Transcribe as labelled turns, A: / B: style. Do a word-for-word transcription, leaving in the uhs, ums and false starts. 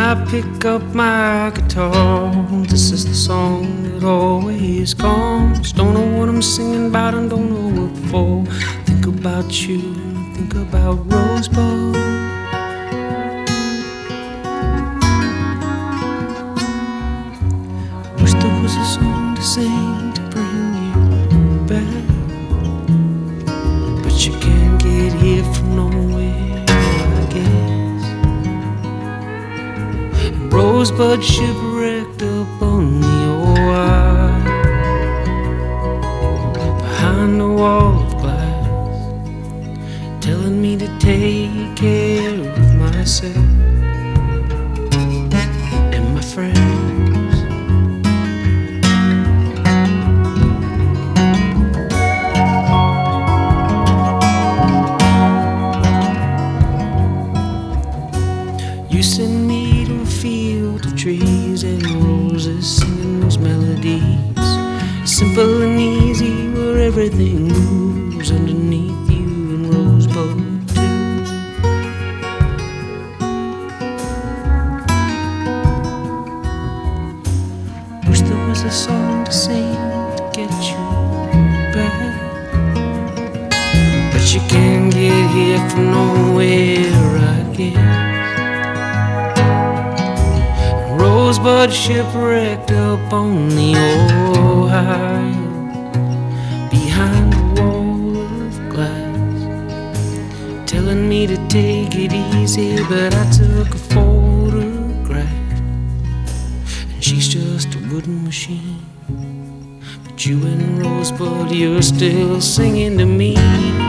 A: I pick up my guitar, this is the song that always comes. Don't know what I'm singing about and don't know what for. Think about you, think about Rosebud. Wish there was a song to sing to bring you back, but you can't get here from nowhere, I guess. Rosebud shipwrecked up on the Ohio, behind a wall of glass, telling me to take care of myself and my friends. You send me to a field of trees and roses, singing those melodies, simple and easy, where everything moves underneath you and Rosebud too. Wish there was a song to sing to get you back, but you can't get here from nowhere, I guess. Rosebud shipwrecked up on the Ohio, behind a wall of glass, telling me to take it easy, but I took a photograph, and she's just a wooden machine. But you and Rosebud, you're still singing to me.